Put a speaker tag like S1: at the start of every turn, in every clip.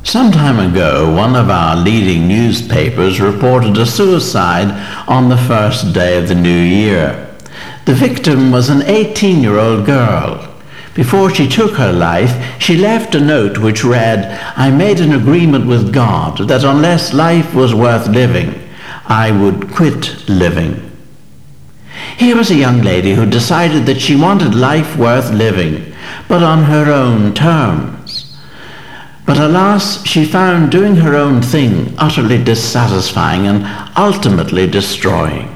S1: Some time ago, one of our leading newspapers reported a suicide on the first day of the new year. The victim was an 18-year-old girl. Before she took her life, she left a note which read, "I made an agreement with God that unless life was worth living, I would quit living." Here was a young lady who decided that she wanted life worth living, but on her own terms. But alas, she found doing her own thing utterly dissatisfying and ultimately destroying.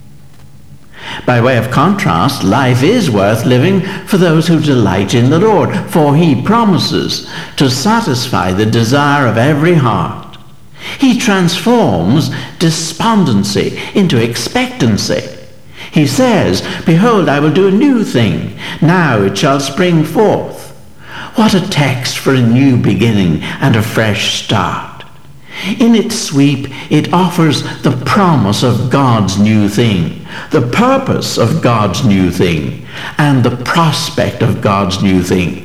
S1: By way of contrast, life is worth living for those who delight in the Lord, for he promises to satisfy the desire of every heart. He transforms despondency into expectancy. He says, "Behold, I will do a new thing. Now it shall spring forth." What a text for a new beginning and a fresh start. In its sweep, it offers the promise of God's new thing, the purpose of God's new thing, and the prospect of God's new thing.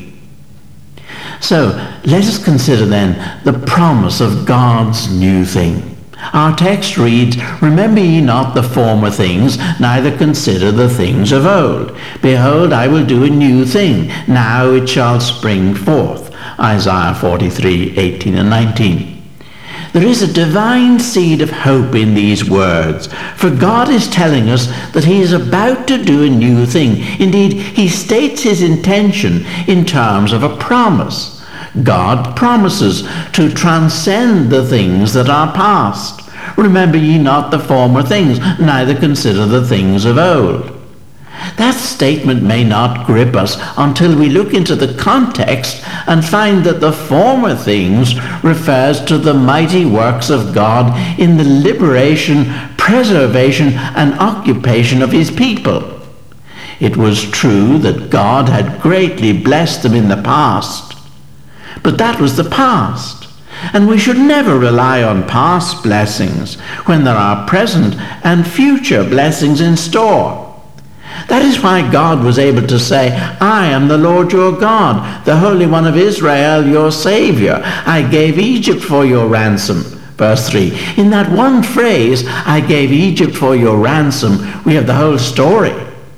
S1: So, let us consider then the promise of God's new thing. Our text reads, "Remember ye not the former things, neither consider the things of old. Behold, I will do a new thing. Now it shall spring forth." Isaiah 43, 18 and 19. There is a divine seed of hope in these words, for God is telling us that he is about to do a new thing. Indeed, he states his intention in terms of a promise. God promises to transcend the things that are past. "Remember ye not the former things, neither consider the things of old." That statement may not grip us until we look into the context and find that the former things refers to the mighty works of God in the liberation, preservation, and occupation of his people. It was true that God had greatly blessed them in the past, but that was the past, and we should never rely on past blessings when there are present and future blessings in store. That is why God was able to say, "I am the Lord your God, the Holy One of Israel, your Savior. I gave Egypt for your ransom." Verse 3. In that one phrase, "I gave Egypt for your ransom," we have the whole story.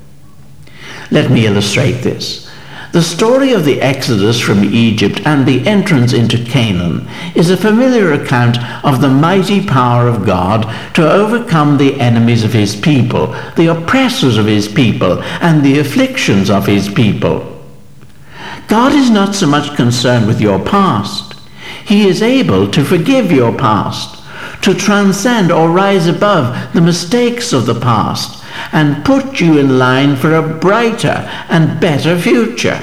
S1: Let me illustrate this. The story of the Exodus from Egypt and the entrance into Canaan is a familiar account of the mighty power of God to overcome the enemies of his people, the oppressors of his people, and the afflictions of his people. God is not so much concerned with your past. He is able to forgive your past, to transcend or rise above the mistakes of the past, and put you in line for a brighter and better future.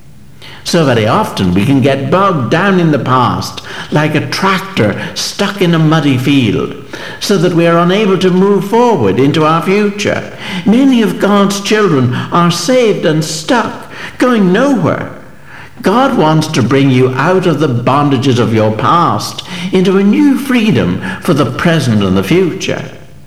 S1: So very often we can get bogged down in the past like a tractor stuck in a muddy field, so that we are unable to move forward into our future. Many of God's children are saved and stuck, going nowhere. God wants to bring you out of the bondages of your past into a new freedom for the present and the future.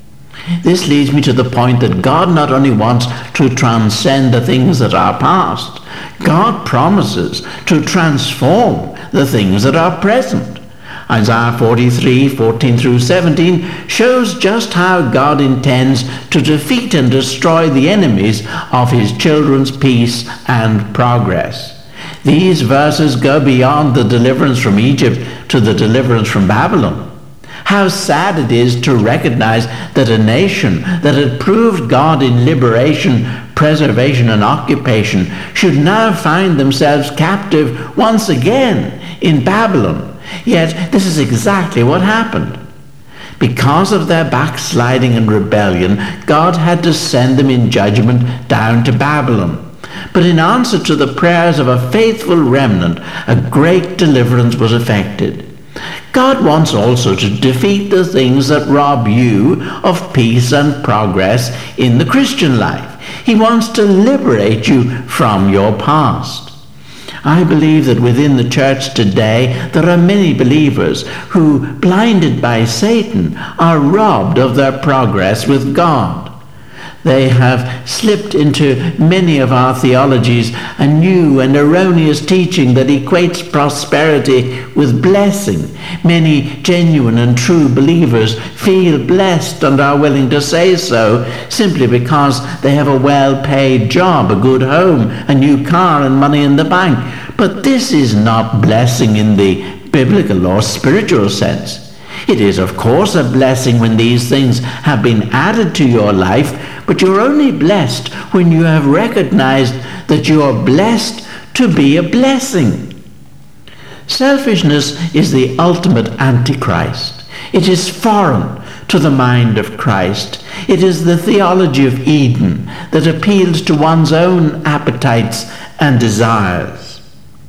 S1: This leads me to the point that God not only wants to transcend the things that are past, God promises to transform the things that are present. Isaiah 43, 14 through 17 shows just how God intends to defeat and destroy the enemies of his children's peace and progress. These verses go beyond the deliverance from Egypt to the deliverance from Babylon. How sad it is to recognize that a nation that had proved God in liberation, preservation, and occupation should now find themselves captive once again in Babylon. Yet this is exactly what happened. Because of their backsliding and rebellion, God had to send them in judgment down to Babylon. But in answer to the prayers of a faithful remnant, a great deliverance was effected. God wants also to defeat the things that rob you of peace and progress in the Christian life. He wants to liberate you from your past. I believe that within the church today there are many believers who, blinded by Satan, are robbed of their progress with God. They have slipped into many of our theologies a new and erroneous teaching that equates prosperity with blessing. Many genuine and true believers feel blessed and are willing to say so simply because they have a well-paid job, a good home, a new car, and money in the bank. But this is not blessing in the biblical or spiritual sense. It is, of course, a blessing when these things have been added to your life, but you're only blessed when you have recognized that you are blessed to be a blessing. Selfishness is the ultimate antichrist. It is foreign to the mind of Christ. It is the theology of Eden that appeals to one's own appetites and desires.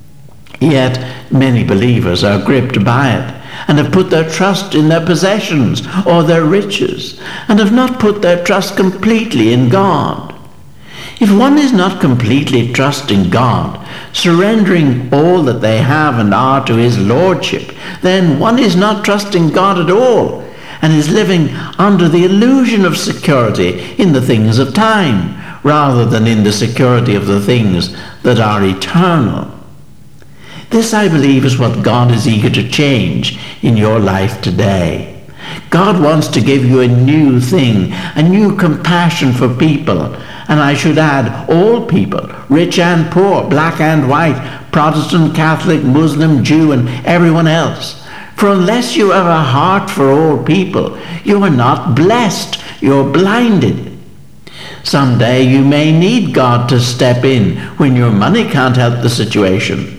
S1: Yet many believers are gripped by it, and have put their trust in their possessions or their riches, and have not put their trust completely in God. If one is not completely trusting God, surrendering all that they have and are to his lordship, then one is not trusting God at all, and is living under the illusion of security in the things of time, rather than in the security of the things that are eternal. This, I believe, is what God is eager to change in your life today. God wants to give you a new thing, a new compassion for people, and I should add all people, rich and poor, black and white, Protestant, Catholic, Muslim, Jew, and everyone else. For unless you have a heart for all people, you are not blessed, you're blinded. Someday you may need God to step in when your money can't help the situation.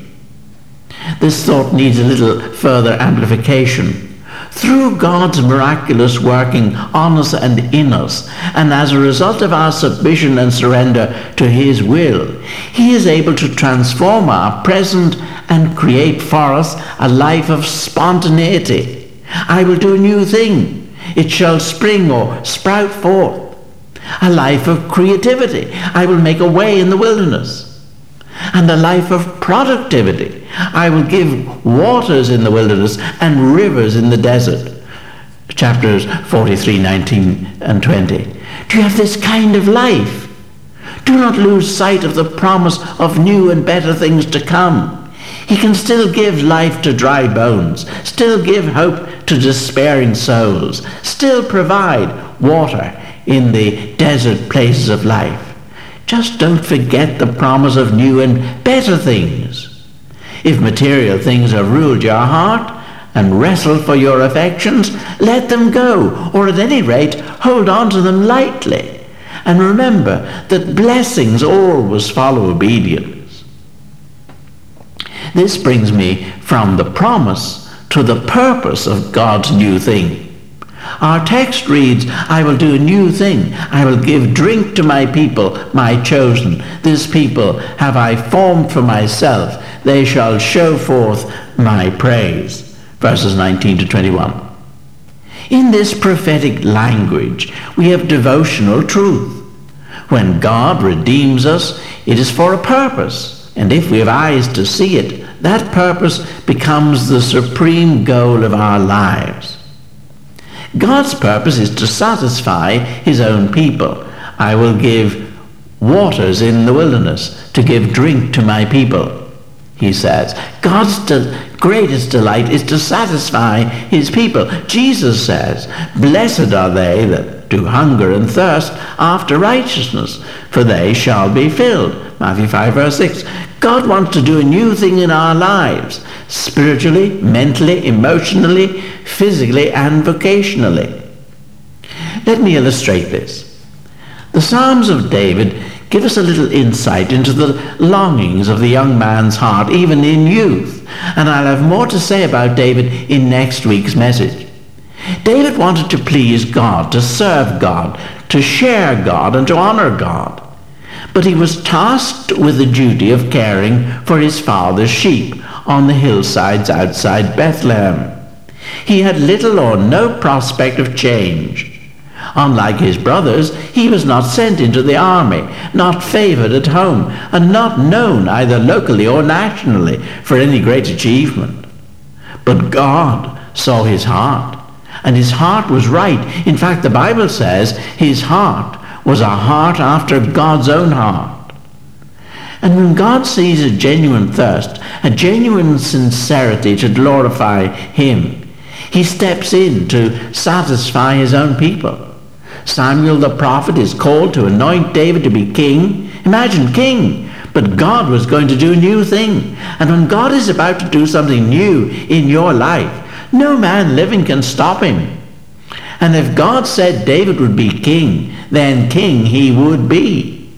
S1: This thought needs a little further amplification. Through God's miraculous working on us and in us, and as a result of our submission and surrender to his will, he is able to transform our present and create for us a life of spontaneity. I will do a new thing. It shall spring or sprout forth. A life of creativity. I will make a way in the wilderness. And a life of productivity. I will give waters in the wilderness and rivers in the desert. Chapters 43, 19, and 20. Do you have this kind of life? Do not lose sight of the promise of new and better things to come. He can still give life to dry bones, still give hope to despairing souls, still provide water in the desert places of life. Just don't forget the promise of new and better things. If material things have ruled your heart and wrestled for your affections, let them go, or at any rate, hold on to them lightly. And remember that blessings always follow obedience. This brings me from the promise to the purpose of God's new thing. Our text reads, I will do a new thing. I will give drink to my people, my chosen. This people have I formed for myself. They shall show forth my praise. Verses 19 to 21. In this prophetic language, we have devotional truth. When God redeems us, it is for a purpose. And if we have eyes to see it, that purpose becomes the supreme goal of our lives. God's purpose is to satisfy his own people. I will give waters in the wilderness to give drink to my people, he says. God's greatest delight is to satisfy his people. Jesus says, blessed are they that do hunger and thirst after righteousness, for they shall be filled. Matthew 5, verse 6. God wants to do a new thing in our lives, spiritually, mentally, emotionally, physically, and vocationally. Let me illustrate this. The Psalms of David give us a little insight into the longings of the young man's heart, even in youth. And I'll have more to say about David in next week's message. David wanted to please God, to serve God, to share God, and to honor God. But he was tasked with the duty of caring for his father's sheep on the hillsides outside Bethlehem. He had little or no prospect of change. Unlike his brothers, he was not sent into the army, not favored at home, and not known either locally or nationally for any great achievement. But God saw his heart, and his heart was right. In fact, the Bible says his heart was a heart after God's own heart. And when God sees a genuine thirst, a genuine sincerity to glorify him, he steps in to satisfy his own people. Samuel the prophet is called to anoint David to be king. Imagine, king. But God was going to do a new thing. And when God is about to do something new in your life, no man living can stop him. And if God said David would be king, then king he would be.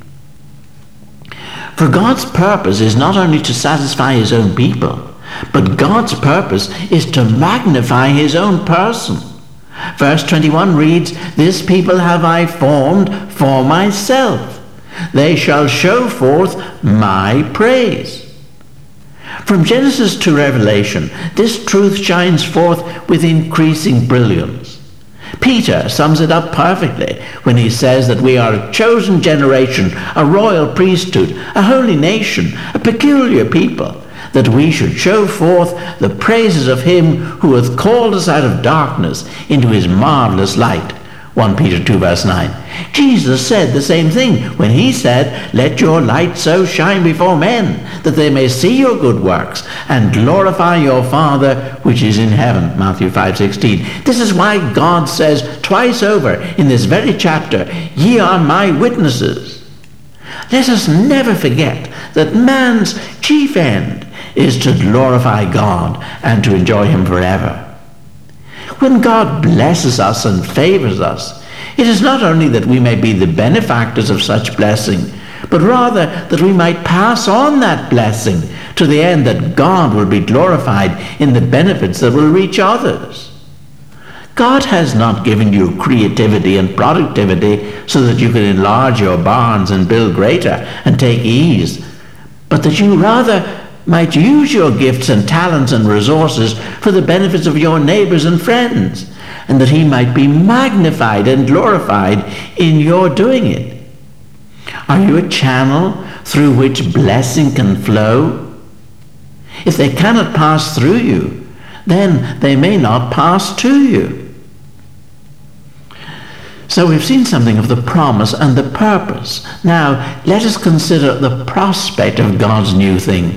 S1: For God's purpose is not only to satisfy his own people, but God's purpose is to magnify his own person. Verse 21 reads, "This people have I formed for myself. They shall show forth my praise." From Genesis to Revelation, this truth shines forth with increasing brilliance. Peter sums it up perfectly when he says that we are a chosen generation, a royal priesthood, a holy nation, a peculiar people, that we should show forth the praises of him who hath called us out of darkness into his marvelous light. 1 Peter 2 verse 9. Jesus said the same thing when he said, "Let your light so shine before men, that they may see your good works and glorify your Father which is in heaven." Matthew 5:16. This is why God says twice over in this very chapter, "Ye are my witnesses." Let us never forget that man's chief end is to glorify God and to enjoy him forever. When God blesses us and favors us, it is not only that we may be the benefactors of such blessing, but rather that we might pass on that blessing to the end that God will be glorified in the benefits that will reach others. God has not given you creativity and productivity so that you can enlarge your barns and build greater and take ease, but that you rather might use your gifts and talents and resources for the benefits of your neighbors and friends, and that he might be magnified and glorified in your doing it. Are you a channel through which blessing can flow? If they cannot pass through you, then they may not pass to you. So we've seen something of the promise and the purpose. Now let us consider the prospect of God's new thing.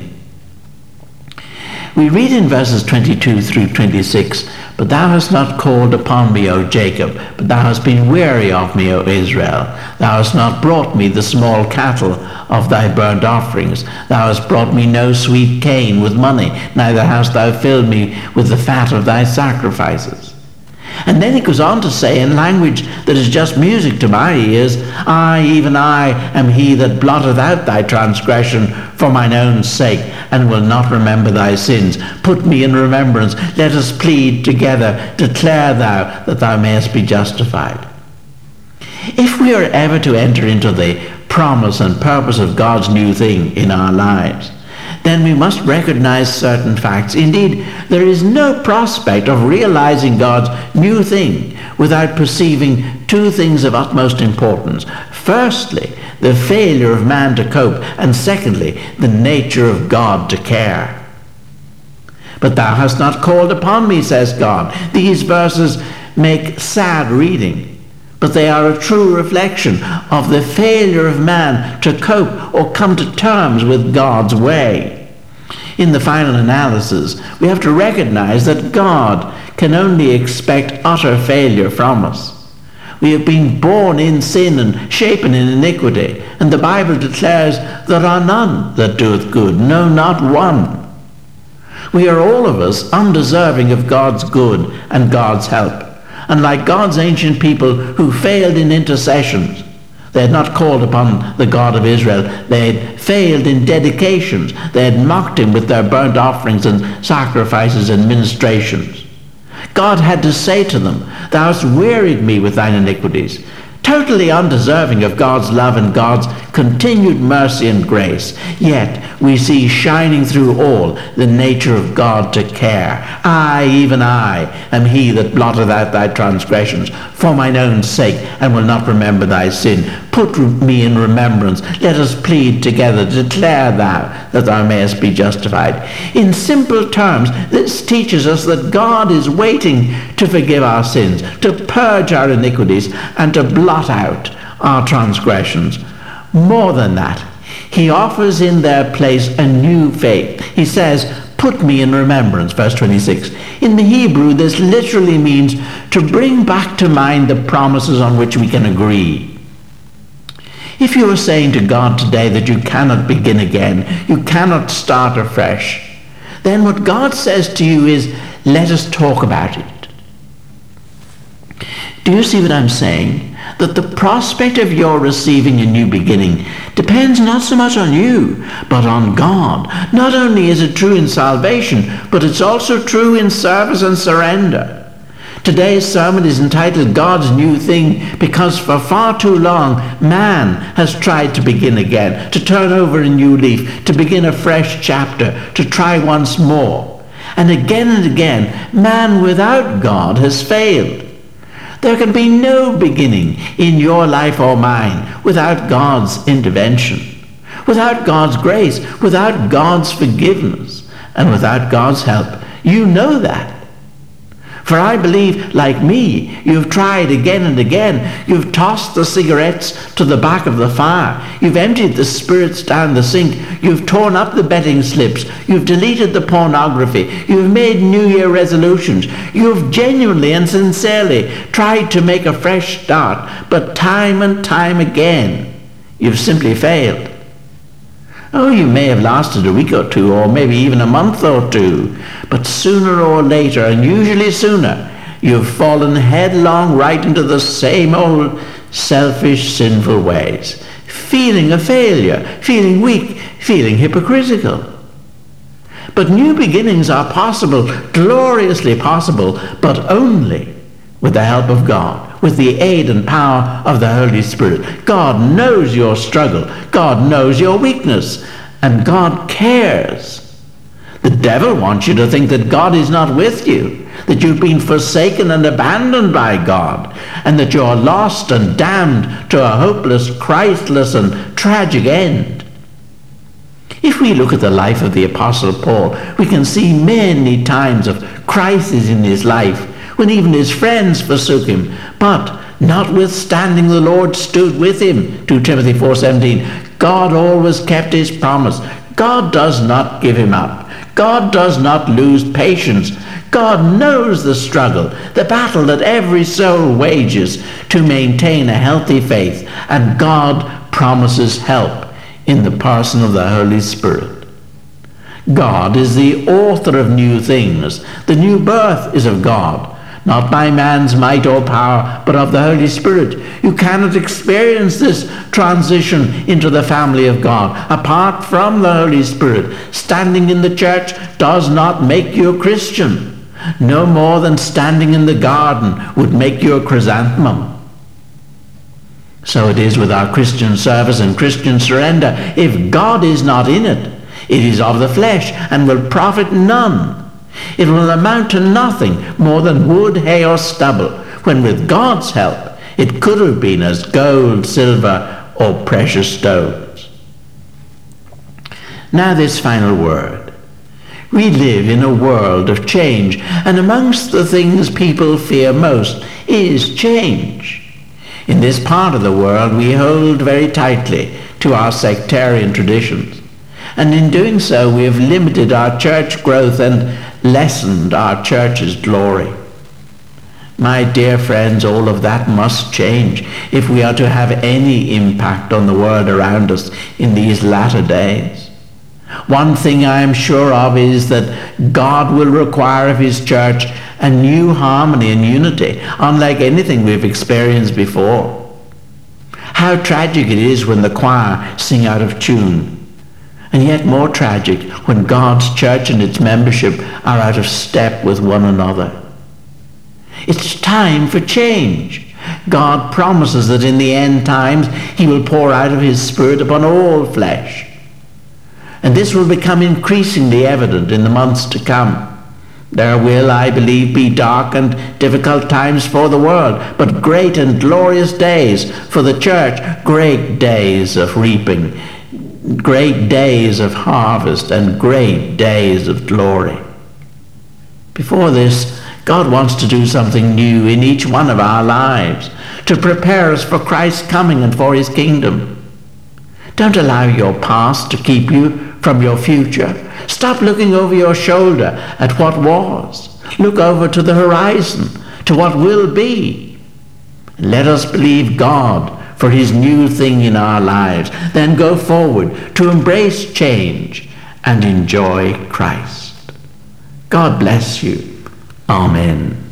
S1: We read in verses 22 through 26, "But thou hast not called upon me, O Jacob, but thou hast been weary of me, O Israel. Thou hast not brought me the small cattle of thy burnt offerings. Thou hast brought me no sweet cane with money, neither hast thou filled me with the fat of thy sacrifices." And then he goes on to say in language that is just music to my ears, "I, even I, am he that blotteth out thy transgression for mine own sake, and will not remember thy sins. Put me in remembrance. Let us plead together. Declare thou that thou mayest be justified." If we are ever to enter into the promise and purpose of God's new thing in our lives, then we must recognize certain facts. Indeed, there is no prospect of realizing God's new thing without perceiving two things of utmost importance. Firstly, the failure of man to cope, and secondly, the nature of God to care. "But thou hast not called upon me," says God. These verses make sad reading, but they are a true reflection of the failure of man to cope or come to terms with God's way. In the final analysis, we have to recognize that God can only expect utter failure from us. We have been born in sin and shapen in iniquity, and the Bible declares there are none that doeth good, no, not one. We are all of us undeserving of God's good and God's help. And like God's ancient people who failed in intercessions, they had not called upon the God of Israel. They had failed in dedications. They had mocked him with their burnt offerings and sacrifices and ministrations. God had to say to them, "Thou hast wearied me with thine iniquities." Totally undeserving of God's love and God's continued mercy and grace. Yet we see shining through all the nature of God to care. "I, even I, am he that blotteth out thy transgressions for mine own sake, and will not remember thy sin. Put me in remembrance. Let us plead together. Declare thou that thou mayest be justified." In simple terms, this teaches us that God is waiting to forgive our sins, to purge our iniquities, and to blot out our transgressions. More than that, he offers in their place a new faith. He says, put me in remembrance, verse 26. In the Hebrew, this literally means to bring back to mind the promises on which we can agree. If you are saying to God today that you cannot begin again, you cannot start afresh, then what God says to you is, let us talk about it. Do you see what I'm saying? That the prospect of your receiving a new beginning depends not so much on you, but on God. Not only is it true in salvation, but it's also true in service and surrender. Today's sermon is entitled God's New Thing because for far too long man has tried to begin again, to turn over a new leaf, to begin a fresh chapter, to try once more. And again, man without God has failed. There can be no beginning in your life or mine without God's intervention, without God's grace, without God's forgiveness, and without God's help. You know that. For I believe, like me, you've tried again and again. You've tossed the cigarettes to the back of the fire. You've emptied the spirits down the sink. You've torn up the betting slips. You've deleted the pornography. You've made New Year resolutions. You've genuinely and sincerely tried to make a fresh start. But time and time again, you've simply failed. Oh, you may have lasted a week or two, or maybe even a month or two, but sooner or later, and usually sooner, you've fallen headlong right into the same old selfish, sinful ways, feeling a failure, feeling weak, feeling hypocritical. But new beginnings are possible, gloriously possible, but only with the help of God, with the aid and power of the Holy Spirit. God knows your struggle. God knows your weakness. And God cares. The devil wants you to think that God is not with you, that you've been forsaken and abandoned by God, and that you're lost and damned to a hopeless, Christless, and tragic end. If we look at the life of the Apostle Paul, we can see many times of crisis in his life, when even his friends forsook him. But notwithstanding the Lord stood with him, 2 Timothy 4:17. God always kept his promise. God does not give him up. God does not lose patience. God knows the struggle, the battle that every soul wages to maintain a healthy faith. And God promises help in the person of the Holy Spirit. God is the author of new things. The new birth is of God, not by man's might or power, but of the Holy Spirit. You cannot experience this transition into the family of God apart from the Holy Spirit. Standing in the church does not make you a Christian, no more than standing in the garden would make you a chrysanthemum. So it is with our Christian service and Christian surrender. If God is not in it, it is of the flesh and will profit none. It will amount to nothing more than wood, hay, or stubble, when with God's help it could have been as gold, silver, or precious stones. Now this final word. We live in a world of change, and amongst the things people fear most is change. In this part of the world we hold very tightly to our sectarian traditions, and in doing so we have limited our church growth and lessened our church's glory. My dear friends, all of that must change if we are to have any impact on the world around us in these latter days. One thing I am sure of is that God will require of his church a new harmony and unity, unlike anything we've experienced before. How tragic it is when the choir sing out of tune, and yet more tragic when God's church and its membership are out of step with one another. It's time for change. God promises that in the end times he will pour out of his Spirit upon all flesh. And this will become increasingly evident in the months to come. There will, I believe, be dark and difficult times for the world, but great and glorious days for the church, great days of reaping, great days of harvest, and great days of glory. Before this, God wants to do something new in each one of our lives, to prepare us for Christ's coming and for his kingdom. Don't allow your past to keep you from your future. Stop looking over your shoulder at what was. Look over to the horizon, to what will be. Let us believe God for his new thing in our lives. Then go forward to embrace change and enjoy Christ. God bless you. Amen.